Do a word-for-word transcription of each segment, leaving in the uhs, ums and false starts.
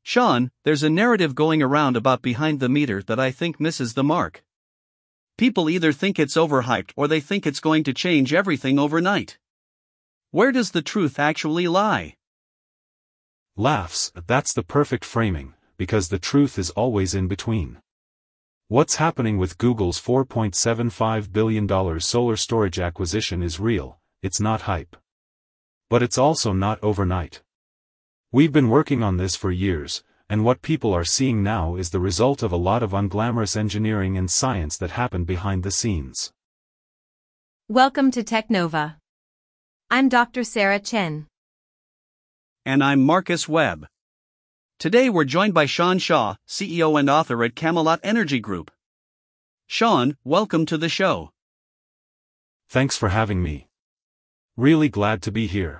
Sean, there's a narrative going around about behind the meter that I think misses the mark. People either think it's overhyped or they think it's going to change everything overnight. Where does the truth actually lie? Laughs, that's the perfect framing, because the truth is always in between. What's happening with Google's four point seven five billion dollars solar storage acquisition is real, it's not hype. But it's also not overnight. We've been working on this for years, and what people are seeing now is the result of a lot of unglamorous engineering and science that happened behind the scenes. Welcome to Technova. I'm Doctor Sarah Chen. And I'm Marcus Webb. Today we're joined by Sean Shaw, C E O and author at Camelot Energy Group. Sean, welcome to the show. Thanks for having me. Really glad to be here.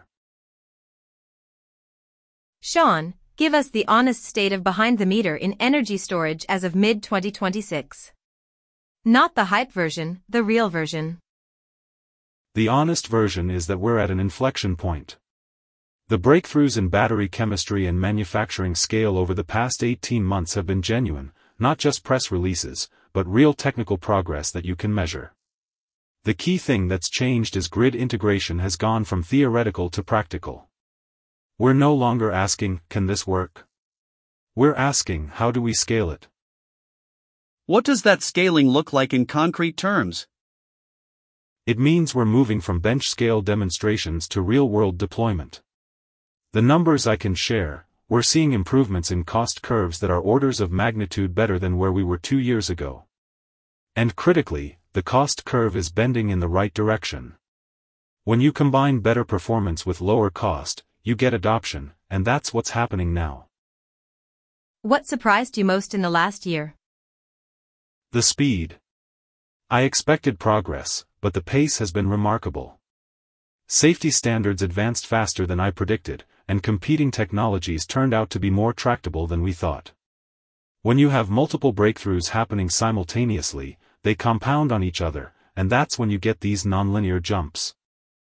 Sean, give us the honest state of behind the meter in energy storage as of mid twenty twenty-six. Not the hype version, the real version. The honest version is that we're at an inflection point. The breakthroughs in battery chemistry and manufacturing scale over the past eighteen months have been genuine, not just press releases, but real technical progress that you can measure. The key thing that's changed is grid integration has gone from theoretical to practical. We're no longer asking, can this work? We're asking, how do we scale it? What does that scaling look like in concrete terms? It means we're moving from bench-scale demonstrations to real-world deployment. The numbers I can share, we're seeing improvements in cost curves that are orders of magnitude better than where we were two years ago. And critically, the cost curve is bending in the right direction. When you combine better performance with lower cost, you get adoption, and that's what's happening now. What surprised you most in the last year? The speed. I expected progress, but the pace has been remarkable. Safety standards advanced faster than I predicted, and competing technologies turned out to be more tractable than we thought. When you have multiple breakthroughs happening simultaneously, they compound on each other, and that's when you get these nonlinear jumps.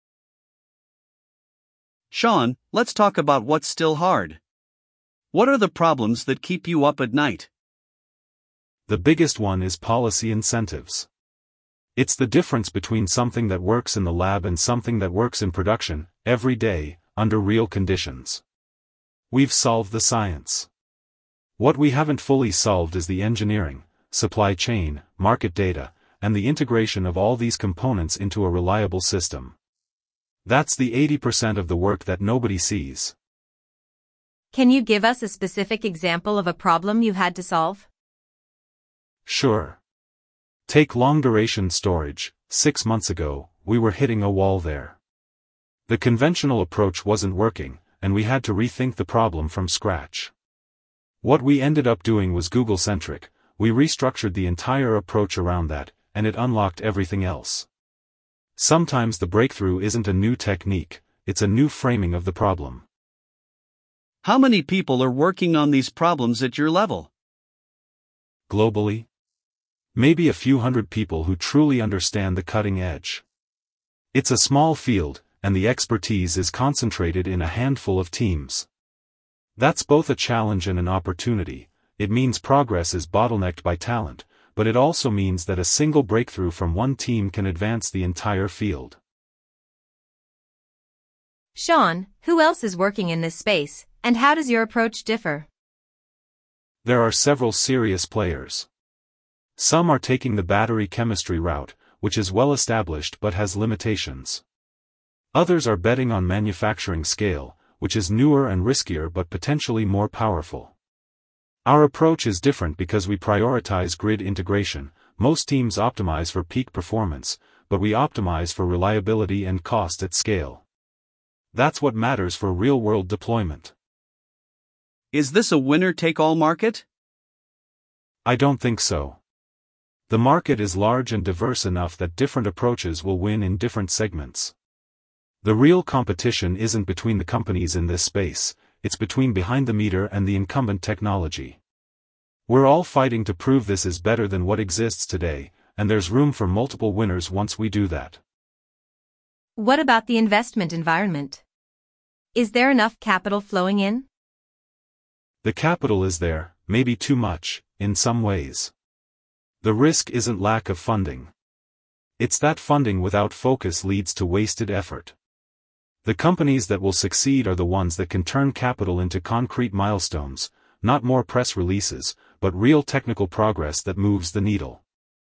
Sean, let's talk about what's still hard. What are the problems that keep you up at night? The biggest one is policy incentives. It's the difference between something that works in the lab and something that works in production, every day, under real conditions. We've solved the science. What we haven't fully solved is the engineering, supply chain, market data, and the integration of all these components into a reliable system. That's the eighty percent of the work that nobody sees. Can you give us a specific example of a problem you had to solve? Sure. Take long-duration storage. Six months ago, we were hitting a wall there. The conventional approach wasn't working, and we had to rethink the problem from scratch. What we ended up doing was Google-centric. We restructured the entire approach around that, and it unlocked everything else. Sometimes the breakthrough isn't a new technique, it's a new framing of the problem. How many people are working on these problems at your level? Globally? Maybe a few hundred people who truly understand the cutting edge. It's a small field, and the expertise is concentrated in a handful of teams. That's both a challenge and an opportunity. It means progress is bottlenecked by talent, but it also means that a single breakthrough from one team can advance the entire field. Sean, who else is working in this space, and how does your approach differ? There are several serious players. Some are taking the battery chemistry route, which is well established but has limitations. Others are betting on manufacturing scale, which is newer and riskier but potentially more powerful. Our approach is different because we prioritize grid integration. Most teams optimize for peak performance, but we optimize for reliability and cost at scale. That's what matters for real-world deployment. Is this a winner-take-all market? I don't think so. The market is large and diverse enough that different approaches will win in different segments. The real competition isn't between the companies in this space, it's between behind the meter and the incumbent technology. We're all fighting to prove this is better than what exists today, and there's room for multiple winners once we do that. What about the investment environment? Is there enough capital flowing in? The capital is there, maybe too much, in some ways. The risk isn't lack of funding. It's that funding without focus leads to wasted effort. The companies that will succeed are the ones that can turn capital into concrete milestones, not more press releases, but real technical progress that moves the needle.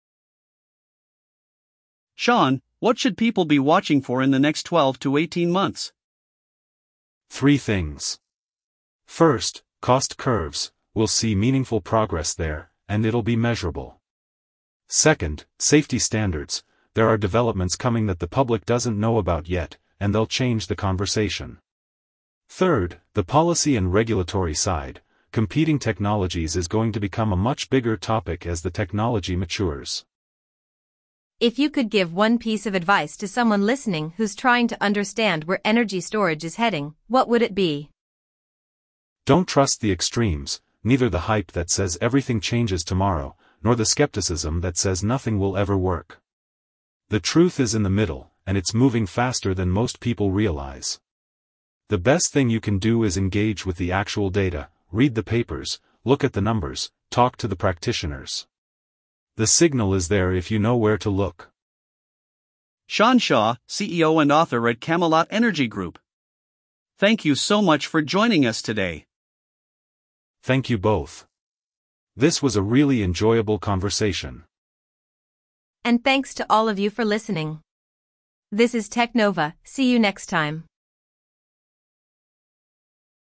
Sean, what should people be watching for in the next twelve to eighteen months? Three things. First, cost curves, we'll see meaningful progress there, and it'll be measurable. Second, safety standards, there are developments coming that the public doesn't know about yet, and they'll change the conversation. Third, the policy and regulatory side, competing technologies is going to become a much bigger topic as the technology matures. If you could give one piece of advice to someone listening who's trying to understand where energy storage is heading, what would it be? Don't trust the extremes, neither the hype that says everything changes tomorrow, nor the skepticism that says nothing will ever work. The truth is in the middle, and it's moving faster than most people realize. The best thing you can do is engage with the actual data, read the papers, look at the numbers, talk to the practitioners. The signal is there if you know where to look. Sean Shaw, C E O and author at Camelot Energy Group. Thank you so much for joining us today. Thank you both. This was a really enjoyable conversation. And thanks to all of you for listening. This is Technova, see you next time.